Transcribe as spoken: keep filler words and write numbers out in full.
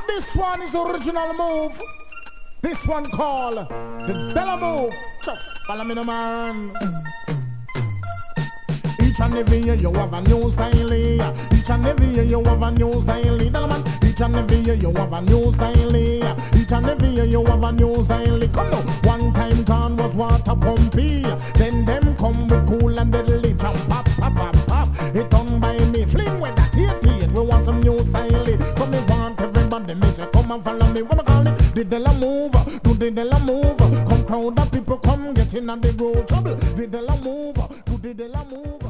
this one is the original move. This one called the Della move. Chuck, follow me, no man. Each and every year you have a new style. Each and every year you have a new style. Della man. Each and every year you have a new style. Each and every year you have a new style. Come on. One time gone was water pumpy. Then them come with cool and deadly. Jump, pop, pop, pop, pop. It done by me. Fling with that eighteen. We want some new style. So me want everybody. Me say come and follow me. What I call it? The Della move. Do the Della move. Come crowd of people come get in on the road trouble. The Della move. Do the Della move.